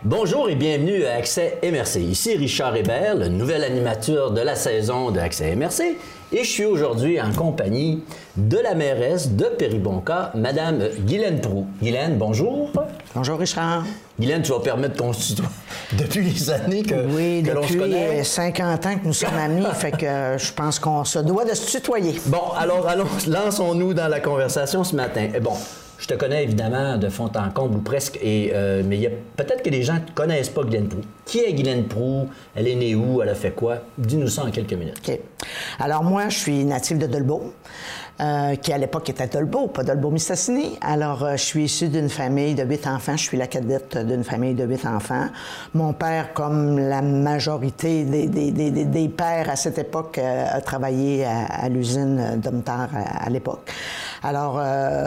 Bonjour et bienvenue à Accès MRC. Ici Richard Hébert, le nouvel animateur de la saison de Accès MRC. Et je suis aujourd'hui en compagnie de la mairesse de Péribonka, Madame Guylaine Proulx. Guylaine, bonjour. Bonjour Richard. Guylaine, tu vas permettre qu'on se tutoie depuis les années que l'on se connaît. Oui, depuis 50 ans que nous sommes amis, fait que je pense qu'on se doit de se tutoyer. Bon, alors allons, lançons-nous dans la conversation ce matin. Bon, je te connais évidemment de fond en comble ou presque, mais il y a peut-être que les gens ne connaissent pas Guylaine Proulx. Qui est Guylaine Proulx? Elle est née où? Elle a fait quoi? Dis-nous ça en quelques minutes. OK. Alors moi, je suis native de Dolbeau, qui à l'époque était Dolbeau, pas Dolbeau-Mistassini. Alors, je suis issue d'une famille de 8 enfants. Je suis la cadette d'une famille de 8 enfants. Mon père, comme la majorité des pères à cette époque, a travaillé à l'usine Domtar à l'époque. Alors,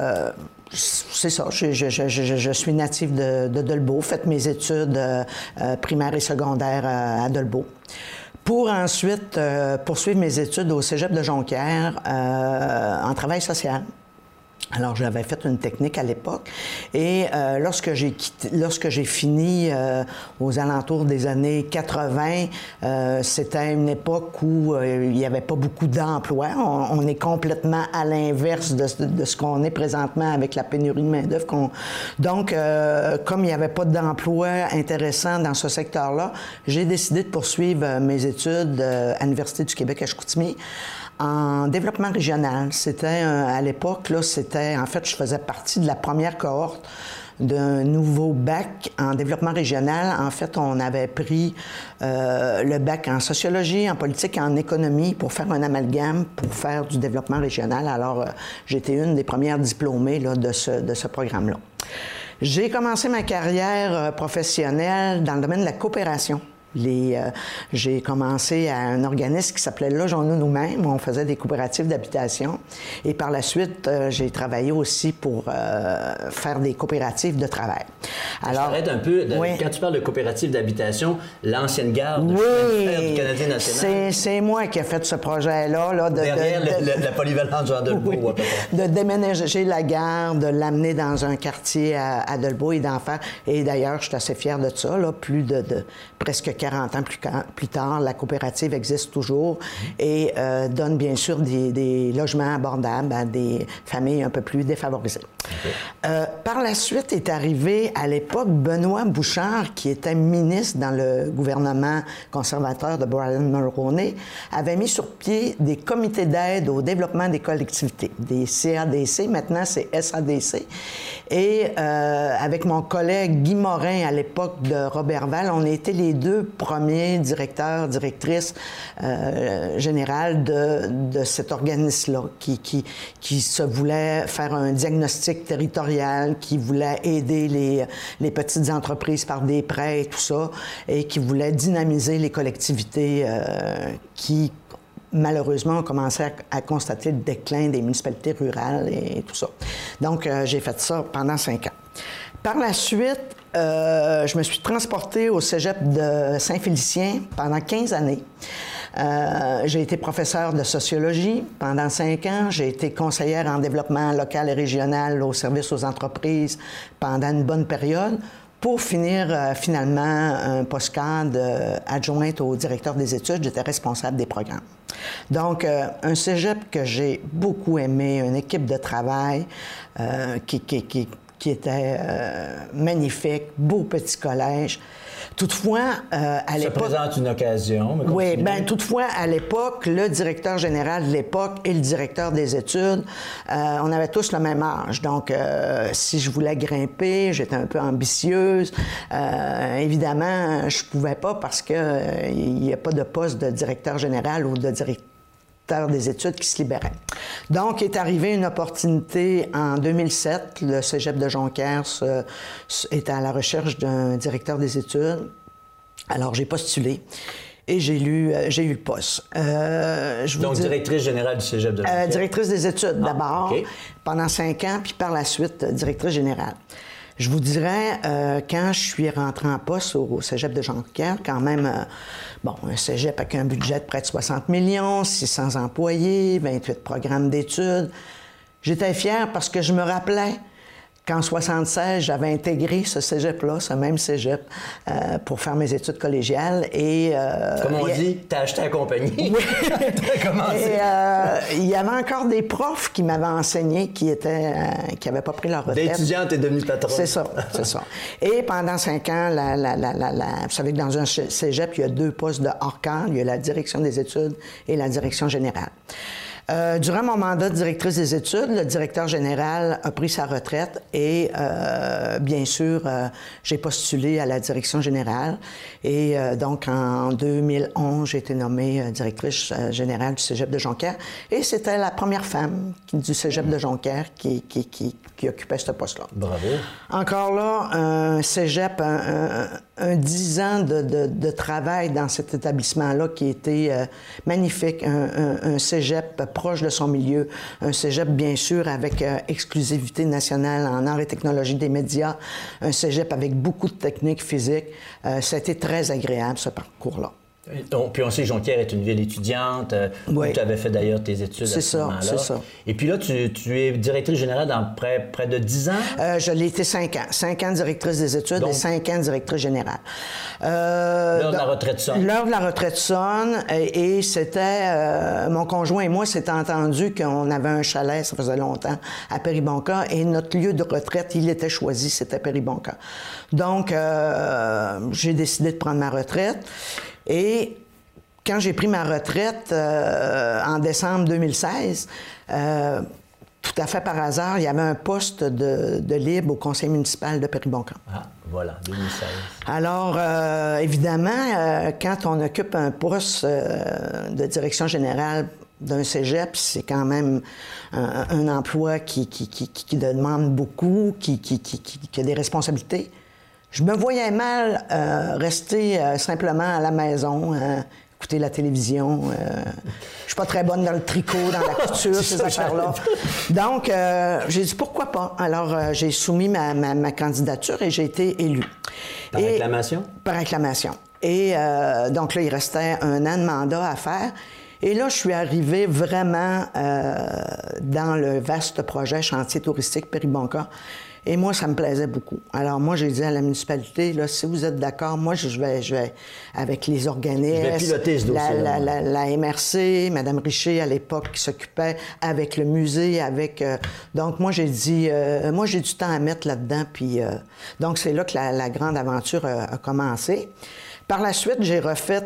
c'est ça, je suis native de Dolbeau, fait mes études primaires et secondaires à Dolbeau. Pour ensuite poursuivre mes études au cégep de Jonquière en travail social. Alors, j'avais fait une technique à l'époque et lorsque j'ai fini aux alentours des années 80, c'était une époque où il n'y avait pas beaucoup d'emplois. On est complètement à l'inverse de ce qu'on est présentement avec la pénurie de main-d'œuvre. Donc, comme il n'y avait pas d'emploi intéressant dans ce secteur-là, j'ai décidé de poursuivre mes études à l'Université du Québec à Chicoutimi en développement régional. C'était, à l'époque, là, en fait, je faisais partie de la première cohorte d'un nouveau bac en développement régional. En fait, on avait pris le bac en sociologie, en politique et en économie pour faire un amalgame, pour faire du développement régional. Alors, j'étais une des premières diplômées là, de ce programme-là. J'ai commencé ma carrière professionnelle dans le domaine de la coopération. J'ai commencé à un organisme qui s'appelait Logeons-nous nous-mêmes. On faisait des coopératives d'habitation. Et par la suite, j'ai travaillé aussi pour faire des coopératives de travail. Alors, je t'arrête un peu. Oui. Quand tu parles de coopérative d'habitation, l'ancienne gare du Canadien national. C'est moi qui ai fait ce projet-là. Là, derrière la polyvalente Jean Dolbeau, oui, à peu près. De déménager la gare, de l'amener dans un quartier à Dolbeau et d'en faire. Et d'ailleurs, je suis assez fière de ça. Là, plus de presque 40 ans plus tard, la coopérative existe toujours et donne bien sûr des logements abordables à des familles un peu plus défavorisées. Okay. Par la suite est arrivé à l'époque Benoît Bouchard, qui était ministre dans le gouvernement conservateur de Brian Mulroney, avait mis sur pied des comités d'aide au développement des collectivités, des CADC, maintenant c'est SADC. Et avec mon collègue Guy Morin à l'époque de Roberval, on était les deux premiers directeurs, directrices générales de cet organisme-là, qui se voulait faire un diagnostic territorial, qui voulait aider les petites entreprises par des prêts et tout ça, et qui voulait dynamiser les collectivités qui malheureusement, on commençait à constater le déclin des municipalités rurales et tout ça. Donc, j'ai fait ça pendant 5 ans. Par la suite, je me suis transportée au cégep de Saint-Félicien pendant 15 années. J'ai été professeure de sociologie pendant 5 ans. J'ai été conseillère en développement local et régional au service aux entreprises pendant une bonne période, pour finir finalement un post-cadre adjointe au directeur des études. J'étais responsable des programmes. Donc, un cégep que j'ai beaucoup aimé, une équipe de travail qui était magnifique, beau petit collège. Toutefois, à l'époque... Ça présente une occasion. Oui, bien, toutefois, à l'époque, le directeur général de l'époque et le directeur des études, on avait tous le même âge. Donc, si je voulais grimper, j'étais un peu ambitieuse. Évidemment, je pouvais pas parce qu'il n'y a pas de poste de directeur général ou de directeur des études qui se libérait. Donc, est arrivée une opportunité en 2007. Le cégep de Jonquière était à la recherche d'un directeur des études. Alors, j'ai postulé et j'ai eu le poste. Donc, directrice générale du cégep de Jonquière? Directrice des études d'abord, okay. Pendant 5 ans, puis par la suite, directrice générale. Je vous dirais, quand je suis rentrée en poste au cégep de Jonquière, quand même, un cégep avec un budget de près de 60 millions, 600 employés, 28 programmes d'études. J'étais fière parce que je me rappelais qu'en 1976, j'avais intégré ce cégep-là, ce même cégep, pour faire mes études collégiales. Et, comme on dit, t'as acheté la compagnie. Oui. T'as commencé. Et il y avait encore des profs qui m'avaient enseigné qui n'avaient pas pris leur retraite. D'étudiante, t'es devenue patronne. C'est ça, c'est ça. Et pendant 5 ans, vous savez que dans un cégep, il y a 2 postes de hors-cadre. Il y a la direction des études et la direction générale. Durant mon mandat de directrice des études, le directeur général a pris sa retraite et, bien sûr, j'ai postulé à la direction générale. Et donc, en 2011, j'ai été nommée directrice générale du cégep de Jonquière. Et c'était la première femme du cégep de Jonquière qui occupait ce poste-là. Bravo. Encore là, un cégep, un 10 ans de travail dans cet établissement-là qui était magnifique. Un cégep proche de son milieu, un cégep, bien sûr, avec exclusivité nationale en arts et technologies des médias, un cégep avec beaucoup de techniques physiques. Ça a été très agréable, ce parcours-là. Puis on sait que Jonquière est une ville étudiante, oui. où tu avais fait d'ailleurs tes études à ce moment-là. C'est ça. Et puis là, tu es directrice générale dans près de 10 ans? Je l'ai été 5 ans. 5 ans directrice des études et 5 ans directrice générale. L'heure de la retraite sonne. L'heure de la retraite sonne et c'était... mon conjoint et moi s'étaient entendus qu'on avait un chalet, ça faisait longtemps, à Péribonka, et notre lieu de retraite, il était choisi, c'était Péribonka. Donc, j'ai décidé de prendre ma retraite. Et quand j'ai pris ma retraite en décembre 2016, tout à fait par hasard, il y avait un poste de libre au conseil municipal de Péribonka. Ah, voilà, 2016. Alors, évidemment, quand on occupe un poste de direction générale d'un cégep, c'est quand même un emploi qui demande beaucoup, qui a des responsabilités. Je me voyais mal rester simplement à la maison, écouter la télévision. Je suis pas très bonne dans le tricot, dans la couture, ces affaires-là. Donc, j'ai dit pourquoi pas. Alors, j'ai soumis ma candidature et j'ai été élue. Par acclamation? Par acclamation. Et donc là, il restait 1 an de mandat à faire. Et là, je suis arrivée vraiment dans le vaste projet chantier touristique Péribonka. Et moi, ça me plaisait beaucoup. Alors moi, j'ai dit à la municipalité, là, si vous êtes d'accord, moi, je vais avec les organismes, je vais piloter ce dossier-là. la MRC, Mme Richer, à l'époque, qui s'occupait avec le musée, avec... donc moi, j'ai dit, moi, j'ai du temps à mettre là-dedans. Puis donc, c'est là que la grande aventure a commencé. Par la suite, j'ai refait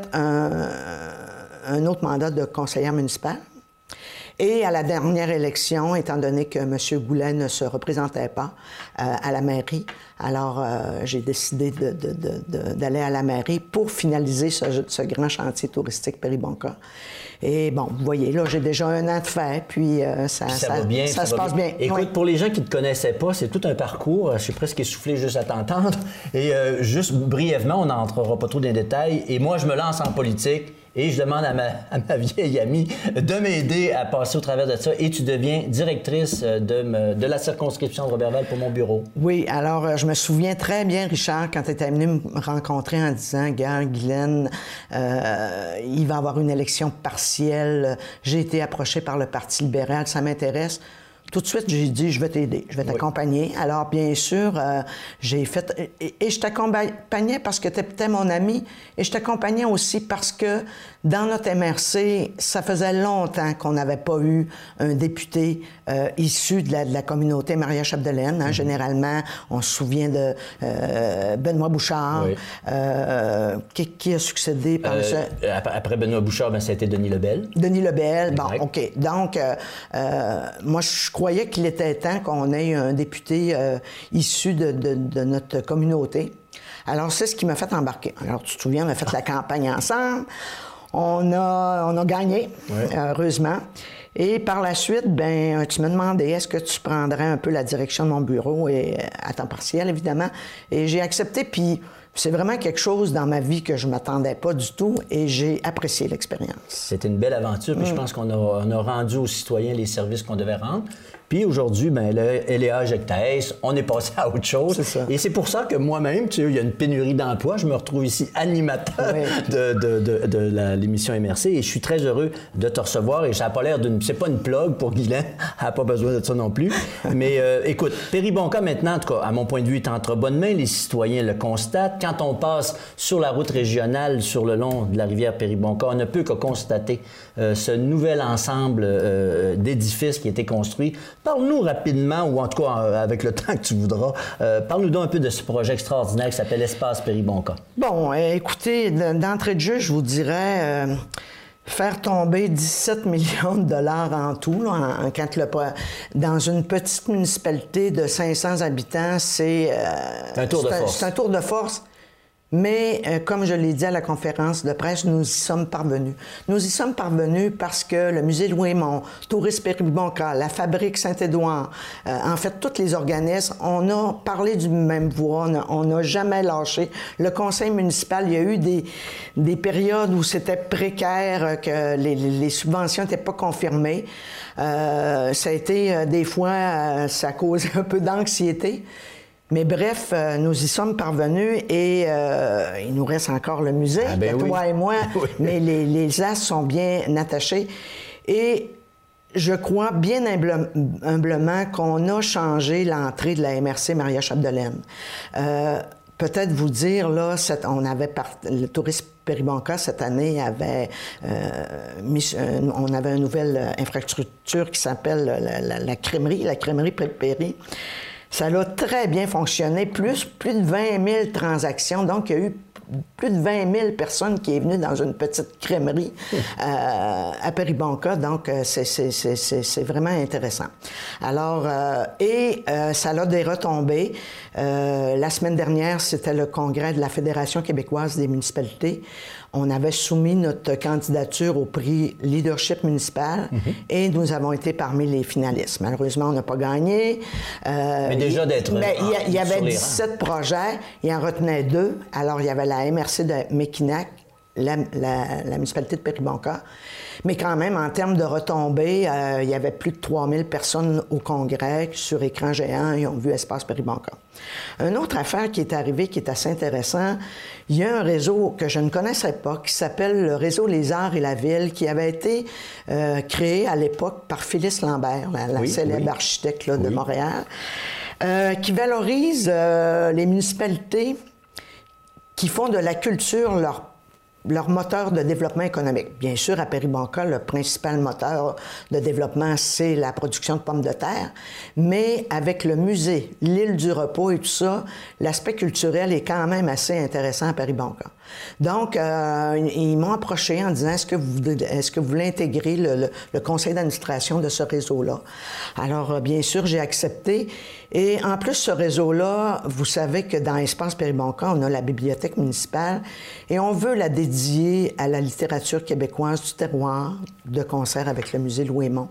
un autre mandat de conseillère municipale. Et à la dernière élection, étant donné que M. Goulet ne se représentait pas à la mairie, alors j'ai décidé d'aller à la mairie pour finaliser ce grand chantier touristique Péribonka. Et bon, vous voyez, là, j'ai déjà 1 an de fait, puis ça va bien, ça se passe bien. Écoute, oui. Pour les gens qui ne te connaissaient pas, c'est tout un parcours. Je suis presque essoufflé juste à t'entendre. Et juste brièvement, on n'entrera pas trop dans les détails. Et moi, je me lance en politique. Et je demande à ma vieille amie de m'aider à passer au travers de ça. Et tu deviens directrice de la circonscription de Roberval pour mon bureau. Oui, alors je me souviens très bien, Richard, quand tu étais venu me rencontrer en disant « Gars, Guylaine, il va y avoir une élection partielle. J'ai été approché par le Parti libéral, ça m'intéresse. » Tout de suite, j'ai dit, je vais t'aider, je vais t'accompagner. Oui. Alors, bien sûr, j'ai fait... Et je t'accompagnais parce que tu étais mon ami, et je t'accompagnais aussi parce que dans notre MRC, ça faisait longtemps qu'on n'avait pas eu un député issu de la communauté Maria-Chapdelaine. Hein, généralement, on se souvient de Benoît Bouchard, oui. Qui a succédé par après Benoît Bouchard, ça a été Denis Lebel. Denis Lebel, bon, OK. Donc, moi, je croyais qu'il était temps qu'on ait un député issu de notre communauté. Alors, c'est ce qui m'a fait embarquer. Alors, tu te souviens, on a fait la campagne ensemble. On a gagné, oui. Heureusement. Et par la suite, ben, tu me demandais, est-ce que tu prendrais un peu la direction de mon bureau, et à temps partiel, évidemment. Et j'ai accepté, puis c'est vraiment quelque chose dans ma vie que je ne m'attendais pas du tout, et j'ai apprécié l'expérience. C'était une belle aventure, puis je pense qu'on a rendu aux citoyens les services qu'on devait rendre. Puis aujourd'hui, ben, le LEA Jectaes, on est passé à autre chose. C'est ça. Et c'est pour ça que moi-même, tu sais, il y a une pénurie d'emploi. Je me retrouve ici animateur de l'émission MRC et je suis très heureux de te recevoir. Et ça n'a pas l'air d'une... C'est pas une plug pour Guylaine, elle n'a pas besoin de ça non plus. Mais écoute, Péribonka maintenant, en tout cas, à mon point de vue, est entre bonnes mains. Les citoyens le constatent. Quand on passe sur la route régionale, sur le long de la rivière Péribonka, on ne peut que constater ce nouvel ensemble d'édifices qui a été construit. Parle-nous rapidement, ou en tout cas avec le temps que tu voudras, parle-nous donc un peu de ce projet extraordinaire qui s'appelle Espace Péribonka. Bon, écoutez, d'entrée de jeu, je vous dirais... faire tomber 17 millions de dollars en tout, là, dans une petite municipalité de 500 habitants, c'est un tour de force. C'est un tour de force. Mais, comme je l'ai dit à la conférence de presse, nous y sommes parvenus. Nous y sommes parvenus parce que le Musée Louis-Aymon, Tourisme Péribonka, la Fabrique Saint-Édouard, en fait, tous les organismes, on a parlé du même voix, on n'a jamais lâché. Le conseil municipal, il y a eu des périodes où c'était précaire, que les subventions n'étaient pas confirmées. Ça a été, des fois, ça causait un peu d'anxiété. Mais bref, nous y sommes parvenus et il nous reste encore le musée, toi et moi, mais les as sont bien attachés. Et je crois bien humblement qu'on a changé l'entrée de la MRC Maria Chapdelaine. Peut-être vous dire, là, le tourisme Péribonka, cette année, on avait une nouvelle infrastructure qui s'appelle la crèmerie Péri. Ça a très bien fonctionné, plus de 20 000 transactions. Donc, il y a eu plus de 20 000 personnes qui sont venues dans une petite crèmerie à Péribonka. Donc, c'est vraiment intéressant. Alors, ça a des retombées. La semaine dernière, c'était le congrès de la Fédération québécoise des municipalités. On avait soumis notre candidature au prix Leadership municipal et nous avons été parmi les finalistes. Malheureusement, on n'a pas gagné. Mais déjà d'être... Mais il y avait 17 projets, il en retenait 2. Alors, il y avait la MRC de Mekinac, la municipalité de Péribonka. Mais quand même, en termes de retombées, il y avait plus de 3000 personnes au congrès sur écran géant et ont vu Espace Péribonka. Une autre affaire qui est arrivée, qui est assez intéressant, il y a un réseau que je ne connaissais pas, qui s'appelle le réseau Les Arts et la Ville, qui avait été créé à l'époque par Phyllis Lambert, la célèbre architecte là, de Montréal, qui valorise les municipalités qui font de la culture leur moteur de développement économique. Bien sûr, à Péribonka, le principal moteur de développement, c'est la production de pommes de terre, mais avec le musée, l'île du repos et tout ça, l'aspect culturel est quand même assez intéressant à Péribonka. Donc, ils m'ont approché en disant, est-ce que vous voulez intégrer le conseil d'administration de ce réseau-là? Alors, bien sûr, j'ai accepté. Et en plus, ce réseau-là, vous savez que dans Espace Péribonka, on a la bibliothèque municipale et on veut la dédier à la littérature québécoise du terroir, de concert avec le musée Louis-Aymon.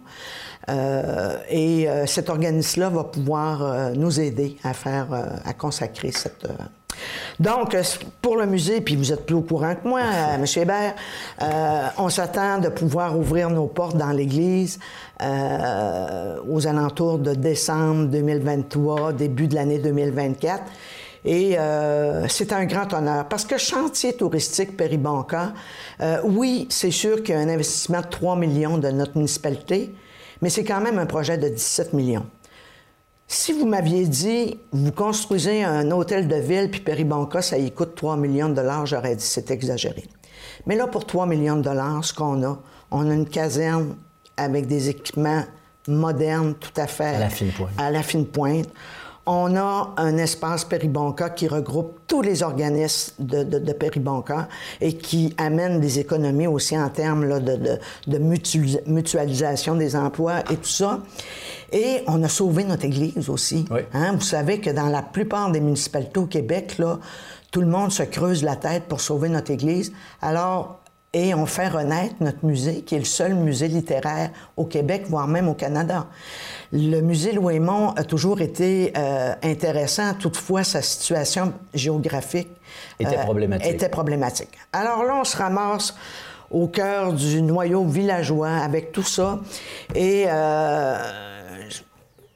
Cet organisme-là va pouvoir nous aider à consacrer cette... Donc, pour le musée, puis vous êtes plus au courant que moi, M. Hébert, on s'attend de pouvoir ouvrir nos portes dans l'église aux alentours de décembre 2023, début de l'année 2024. Et c'est un grand honneur parce que chantier touristique Péribonka, oui, c'est sûr qu'il y a un investissement de 3 millions de notre municipalité, mais c'est quand même un projet de 17 millions. Si vous m'aviez dit, vous construisez un hôtel de ville, puis Péribonka, ça y coûte 3 millions de dollars, j'aurais dit c'est exagéré. Mais là, pour 3 millions de dollars, ce qu'on a, on a une caserne avec des équipements modernes, tout à fait... À la fine pointe. On a un espace Péribonka qui regroupe tous les organismes de Péribonka et qui amène des économies aussi en termes là, de mutualisation des emplois et tout ça. Et on a sauvé notre église aussi. Oui. Hein? Vous savez que dans la plupart des municipalités au Québec, là, tout le monde se creuse la tête pour sauver notre église. Alors, et on fait renaître notre musée, qui est le seul musée littéraire au Québec, voire même au Canada. Le musée Louis-Aymon a toujours été intéressant, toutefois sa situation géographique était problématique. Alors là, on se ramasse au cœur du noyau villageois avec tout ça. Et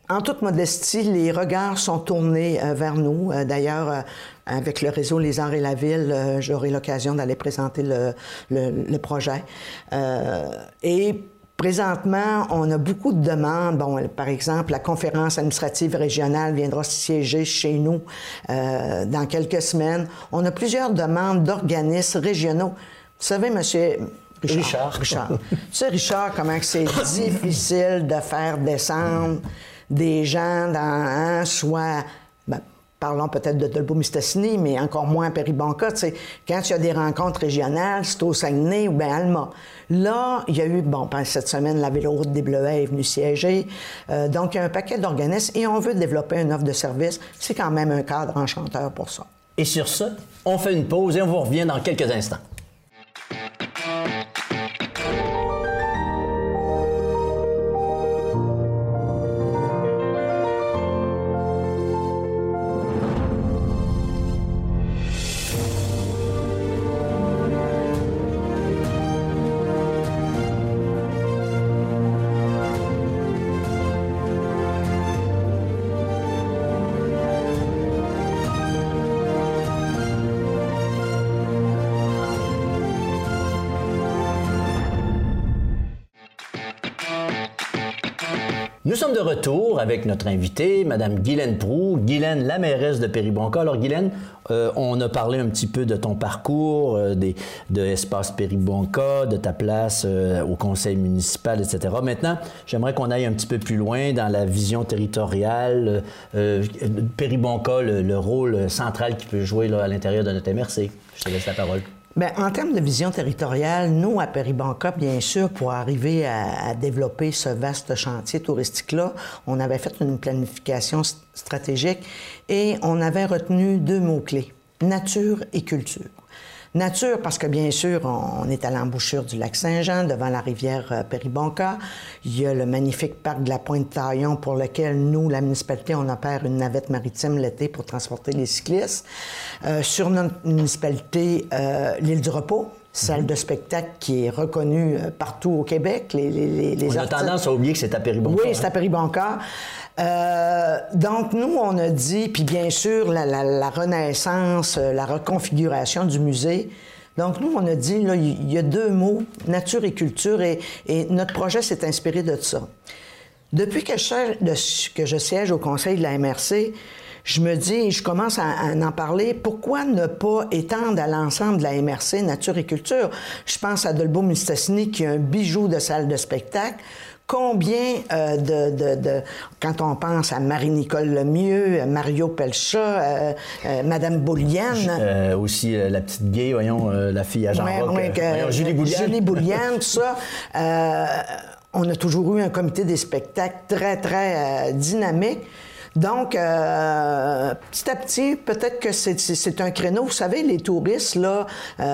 En toute modestie, les regards sont tournés vers nous. D'ailleurs, avec le réseau Les Arts et la Ville, j'aurai l'occasion d'aller présenter le projet. Et présentement, on a beaucoup de demandes. Bon, par exemple, la conférence administrative régionale viendra siéger chez nous dans quelques semaines. On a plusieurs demandes d'organismes régionaux. Vous savez, monsieur... Richard. Tu sais, Richard, comment c'est difficile de faire descendre des gens dans soit, parlons peut-être de Dolbeau-Mistassini, mais encore moins à Péribonka, tu sais, quand il y a des rencontres régionales, c'est au Saguenay ou bien Alma. Là, il y a eu, cette semaine, la Véloroute des Bleuets est venue siéger. Donc, il y a un paquet d'organismes et on veut développer une offre de service. C'est quand même un cadre enchanteur pour ça. Et sur ça, on fait une pause et on vous revient dans quelques instants. Nous sommes de retour avec notre invitée, Mme Guylaine Proulx. Guylaine, la mairesse de Péribonka. Alors, Guylaine, on a parlé un petit peu de ton parcours, de Espace Péribonka, de ta place au conseil municipal, etc. Maintenant, j'aimerais qu'on aille un petit peu plus loin dans la vision territoriale. Péribonka, le rôle central qu'il peut jouer là, à l'intérieur de notre MRC. Je te laisse la parole. Bien, en termes de vision territoriale, nous, à Péribonka, bien sûr, pour arriver à développer ce vaste chantier touristique-là, on avait fait une planification stratégique et on avait retenu 2 mots-clés, nature et culture. Nature, parce que bien sûr, on est à l'embouchure du lac Saint-Jean, devant la rivière Péribonka. Il y a le magnifique parc de la Pointe-Taillon pour lequel nous, la municipalité, on opère une navette maritime l'été pour transporter les cyclistes. Sur notre municipalité, l'île du Repos, salle de spectacle qui est reconnue partout au Québec. On a tendance à oublier que c'est à Péribonka. Oui, c'est à Péribonka. Donc, nous, on a dit, puis bien sûr, la renaissance, la reconfiguration du musée. Donc, nous, on a dit, là, il y a 2 mots, nature et culture, et notre projet s'est inspiré de ça. Depuis que je siège au conseil de la MRC, je me dis, je commence à en parler, pourquoi ne pas étendre à l'ensemble de la MRC nature et culture? Je pense à Dolbeau-Mistassini qui a un bijou de salle de spectacle. Combien quand on pense à Marie-Nicole Lemieux, Mario Pelcha, Madame Bouliane... aussi la petite gay, voyons, la fille à Jean-Roch, Julie Bouliane. Julie Bouliane, tout ça. On a toujours eu un comité des spectacles très, très dynamique. Donc, petit à petit, peut-être que c'est un créneau. Vous savez, les touristes, là...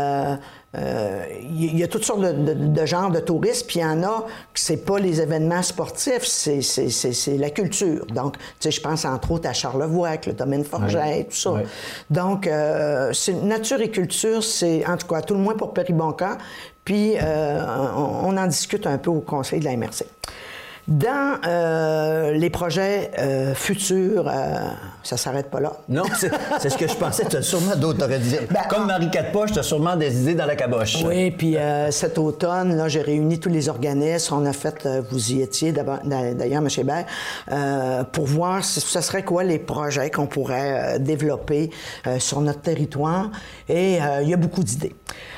il y a toutes sortes de genres de touristes, puis il y en a que c'est pas les événements sportifs, c'est la culture. Donc, tu sais, je pense entre autres à Charlevoix, avec le domaine Forget, tout ça. Oui. Donc, c'est nature et culture, c'est en tout cas tout le moins pour Péribonka, puis on en discute un peu au conseil de la MRC. Dans les projets futurs, ça ne s'arrête pas là. Non, c'est ce que je pensais. Tu as sûrement d'autres. Comme Marie Quatre-Poches, tu as sûrement des idées dans la caboche. Oui, puis cet automne, là, j'ai réuni tous les organismes. On a fait, vous y étiez d'ailleurs, M. Hébert, pour voir ce serait quoi les projets qu'on pourrait développer sur notre territoire. Et il y a beaucoup d'idées.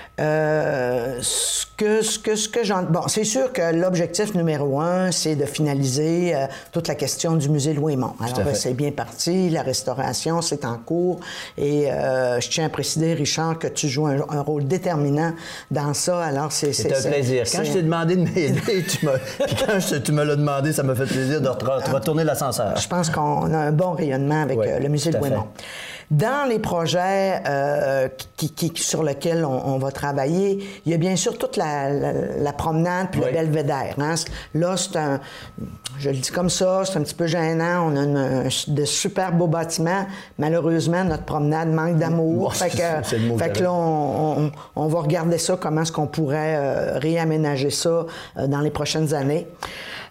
Bon, c'est sûr que l'objectif numéro 1, c'est de finaliser toute la question du musée Louis-Mont. Alors, c'est bien parti, la restauration, c'est en cours, et je tiens à préciser, Richard, que tu joues un rôle déterminant dans ça. Alors, c'est un plaisir. Quand je t'ai demandé de m'aider, puis quand tu me l'as demandé, ça m'a fait plaisir de retourner l'ascenseur. Je pense qu'on a un bon rayonnement avec le musée Louis-Mont. Dans les projets sur lesquels on va travailler, il y a bien sûr toute la promenade puis le belvédère. Hein? Là, je le dis comme ça, c'est un petit peu gênant. On a de super beaux bâtiments. Malheureusement, notre promenade manque d'amour. Fait que là, on va regarder ça, comment est-ce qu'on pourrait réaménager ça dans les prochaines années.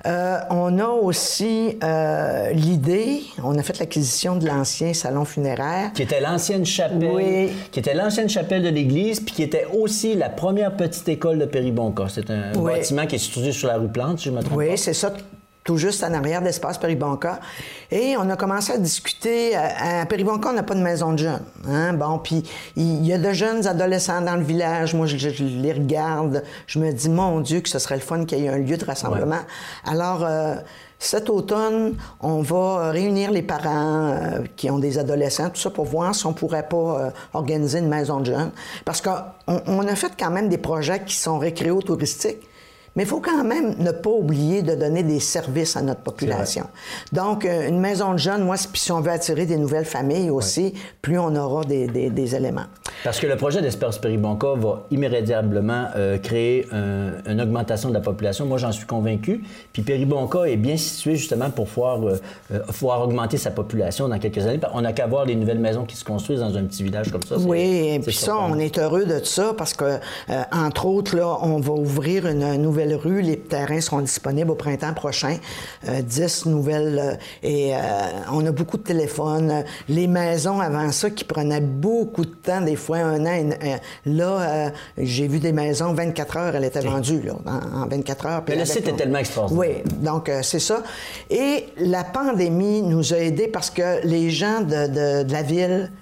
On a aussi l'idée, on a fait l'acquisition de l'ancien salon funéraire. Qui était l'ancienne chapelle, oui. Qui était l'ancienne chapelle de l'église, puis qui était aussi la première petite école de Péribonka. C'est un bâtiment qui est situé sur la rue Plante, si je me trompe pas. Oui, c'est ça, tout juste en arrière d'Espace Péribonka. Et on a commencé à discuter. À Péribonka, on n'a pas de maison de jeunes. Hein? Bon, puis il y a de jeunes adolescents dans le village. Moi, je les regarde. Je me dis, mon Dieu, que ce serait le fun qu'il y ait un lieu de rassemblement. Ouais. Alors, cet automne, on va réunir les parents qui ont des adolescents, tout ça, pour voir si on pourrait pas organiser une maison de jeunes. Parce qu'on a fait quand même des projets qui sont récréo-touristiques. Mais il faut quand même ne pas oublier de donner des services à notre population. Donc, une maison de jeunes, moi, puis si on veut attirer des nouvelles familles aussi, plus on aura des éléments. Parce que le projet d'Espace Péribonka va immédiatement créer une augmentation de la population. Moi, j'en suis convaincu. Puis Péribonka est bien situé justement pour pouvoir augmenter sa population dans quelques années. On n'a qu'à voir les nouvelles maisons qui se construisent dans un petit village comme ça. Oui, et puis ça, on est heureux de ça parce que, entre autres, là, on va ouvrir une nouvelle rue. Les terrains seront disponibles au printemps prochain. 10 nouvelles. On a beaucoup de téléphones. Les maisons avant ça qui prenaient beaucoup de temps, des fois un an. Là, j'ai vu des maisons, 24 heures, elle était vendue, là, en 24 heures. Mais le site est tellement extraordinaire. Oui, donc c'est ça. Et la pandémie nous a aidés parce que les gens de la ville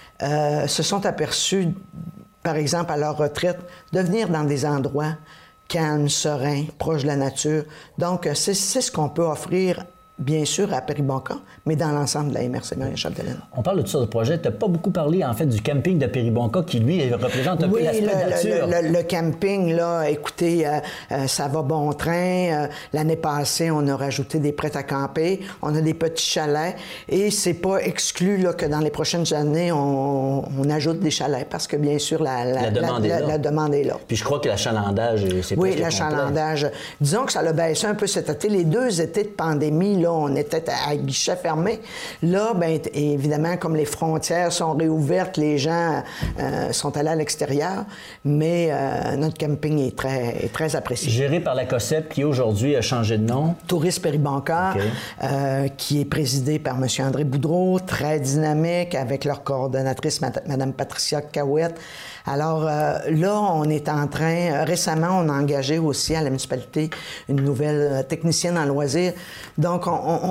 se sont aperçus, par exemple, à leur retraite, de venir dans des endroits calme, serein, proche de la nature. Donc, c'est ce qu'on peut offrir, bien sûr, à Péribonka, mais dans l'ensemble de la MRC Maria-Chapdelaine. On parle de tout ça, de projet. Tu n'as pas beaucoup parlé, en fait, du camping de Péribonka qui, lui, représente un peu l'aspect nature. Le camping, là, écoutez, ça va bon train. L'année passée, on a rajouté des prêts à camper. On a des petits chalets. Et c'est pas exclu là, que dans les prochaines années, on ajoute des chalets parce que, bien sûr, la demande est là. Puis je crois que l'achalandage, c'est oui, l'achalandage. Disons que ça l'a baissé un peu cet été. Les 2 étés de pandémie, là, on était à guichet fermé. Là, bien, évidemment, comme les frontières sont réouvertes, les gens sont allés à l'extérieur, mais notre camping est très apprécié. Géré par la COSEP, qui aujourd'hui a changé de nom. Tourisme Péribonka, qui est présidé par M. André Boudreau, très dynamique, avec leur coordonnatrice, Mme Patricia Cahouette. Alors là, on est en train... récemment, on a engagé aussi à la municipalité une nouvelle technicienne en loisirs. Donc,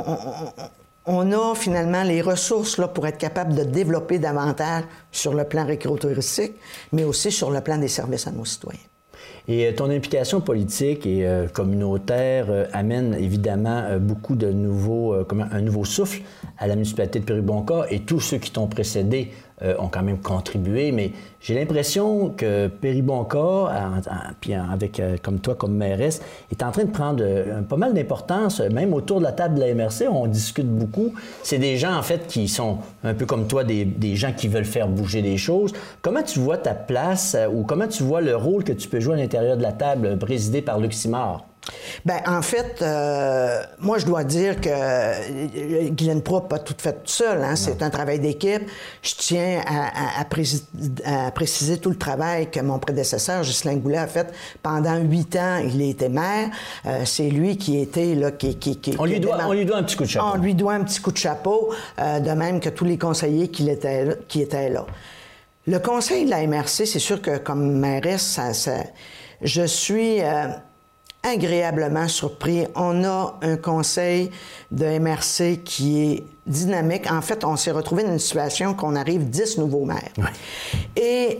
on a finalement les ressources là, pour être capable de développer davantage sur le plan récréotouristique, mais aussi sur le plan des services à nos citoyens. Et ton implication politique et communautaire amène évidemment beaucoup de un nouveau souffle à la municipalité de Péribonka, et tous ceux qui t'ont précédé ont quand même contribué, mais j'ai l'impression que Péribonka, puis avec comme toi comme mairesse, est en train de prendre pas mal d'importance, même autour de la table de la MRC, on discute beaucoup. C'est des gens, en fait, qui sont un peu comme toi, des gens qui veulent faire bouger les choses. Comment tu vois ta place ou comment tu vois le rôle que tu peux jouer à l'intérieur de la table présidée par Luc Simard? Bien, en fait, moi, je dois dire que Guylaine Prou n'a pas tout fait seule. Hein? C'est un travail d'équipe. Je tiens à préciser tout le travail que mon prédécesseur, Ghislain Goulet, a fait pendant 8 ans. Il a été maire. C'est lui qui était là... On lui doit un petit coup de chapeau. On lui doit un petit coup de chapeau, de même que tous les conseillers qui étaient là. Le conseil de la MRC, c'est sûr que comme mairesse, je suis... agréablement surpris. On a un conseil de MRC qui est dynamique. En fait, on s'est retrouvé dans une situation qu'on arrive 10 nouveaux maires. Ouais. Et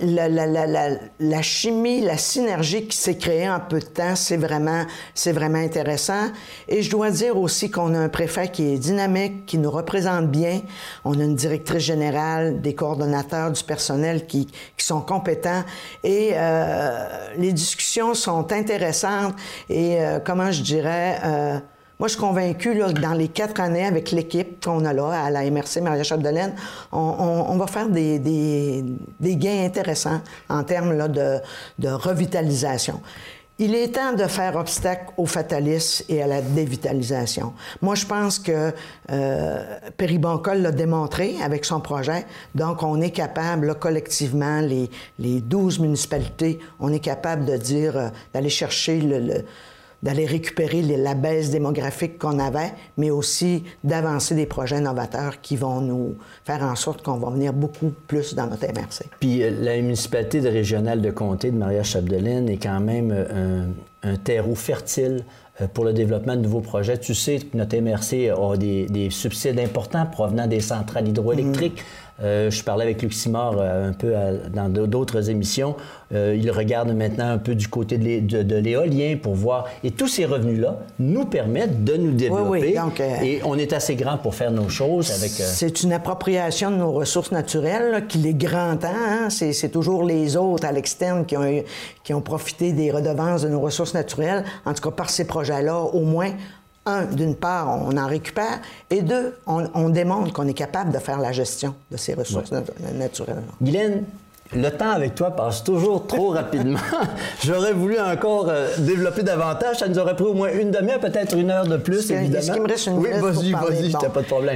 la chimie, la synergie qui s'est créée en peu de temps, c'est vraiment intéressant. Et je dois dire aussi qu'on a un préfet qui est dynamique, qui nous représente bien. On a une directrice générale, des coordonnateurs du personnel qui sont compétents. Et les discussions sont intéressantes. Et comment je dirais... moi, je suis convaincue là, que dans les 4 années, avec l'équipe qu'on a là, à la MRC Maria-Chapdelaine, on va faire des gains intéressants en termes là, de revitalisation. Il est temps de faire obstacle au fatalisme et à la dévitalisation. Moi, je pense que Péribonka l'a démontré avec son projet. Donc, on est capable, là, collectivement, les 12 municipalités, on est capable de dire, d'aller chercher d'aller récupérer la baisse démographique qu'on avait, mais aussi d'avancer des projets novateurs qui vont nous faire en sorte qu'on va venir beaucoup plus dans notre MRC. Puis la municipalité régionale de Comté de Maria-Chapdelaine est quand même un terreau fertile pour le développement de nouveaux projets. Tu sais que notre MRC a des subsides importants provenant des centrales hydroélectriques. Je parlais avec Luc Simard un peu dans d'autres émissions. Il regarde maintenant un peu du côté de l'éolien pour voir. Et tous ces revenus-là nous permettent de nous développer. Oui, donc, et on est assez grand pour faire nos choses avec... C'est une appropriation de nos ressources naturelles là, qu'il est grand temps. Hein? C'est toujours les autres à l'externe qui ont profité des redevances de nos ressources naturelles. En tout cas, par ces projets-là, au moins... Un, d'une part, on en récupère, et deux, on démontre qu'on est capable de faire la gestion de ces ressources naturelles. Guylaine, le temps avec toi passe toujours trop rapidement. J'aurais voulu encore développer davantage. Ça nous aurait pris au moins une demi-heure, peut-être 1 heure de plus, évidemment. Est-ce qu'il me reste une minute pour parler? Vas-y, t'as pas de problème.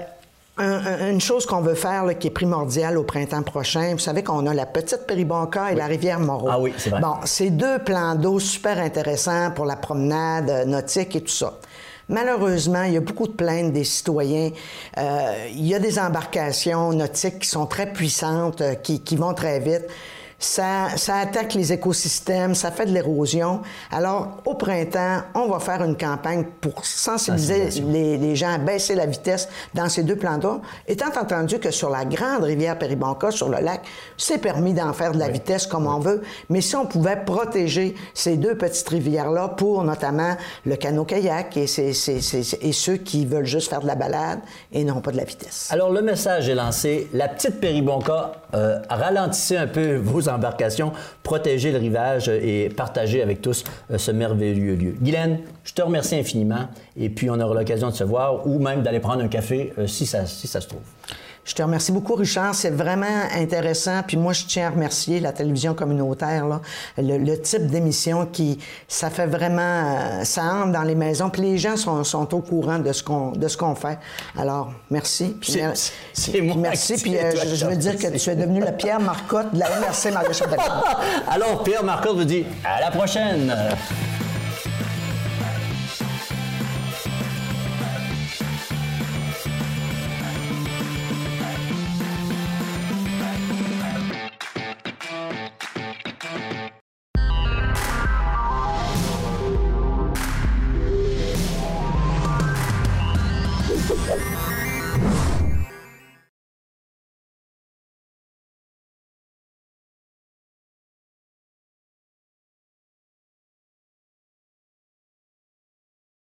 Une chose qu'on veut faire là, qui est primordiale au printemps prochain, vous savez qu'on a la petite Péribonka et la rivière Moreau. Ah oui, c'est vrai. Bon, c'est 2 plans d'eau super intéressants pour la promenade nautique et tout ça. Malheureusement, il y a beaucoup de plaintes des citoyens. Il y a des embarcations nautiques qui sont très puissantes, qui vont très vite. Ça attaque les écosystèmes, ça fait de l'érosion. Alors, au printemps, on va faire une campagne pour sensibiliser les gens à baisser la vitesse dans ces 2 plans d'eau, étant entendu que sur la grande rivière Péribonka, sur le lac, c'est permis d'en faire de la vitesse comme on veut, mais si on pouvait protéger ces 2 petites rivières-là pour notamment le canot-kayak et ceux qui veulent juste faire de la balade et non pas de la vitesse. Alors, le message est lancé. La petite Péribonka, ralentissez un peu vos embarcations, protégez le rivage et partagez avec tous ce merveilleux lieu. Guylaine, je te remercie infiniment et puis on aura l'occasion de se voir ou même d'aller prendre un café si ça se trouve. Je te remercie beaucoup, Richard. C'est vraiment intéressant. Puis moi, je tiens à remercier la télévision communautaire, là, le type d'émission ça fait vraiment... ça entre dans les maisons. Puis les gens sont au courant de ce qu'on fait. Alors, merci. C'est moi. Merci. Puis je veux dire que tu es devenu le Pierre Marcotte de la MRC Maria-Chapdelaine. Alors, Pierre Marcotte vous dit à la prochaine.